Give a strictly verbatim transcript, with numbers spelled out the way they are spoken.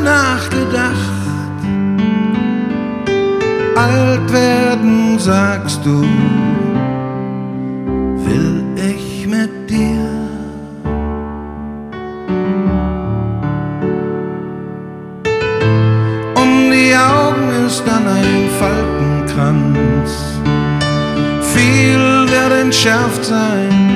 nachgedacht. Alt werden, sagst du, will ich mit dir. Um die Augen ist dann ein Faltenkranz, viel wird entschärft sein.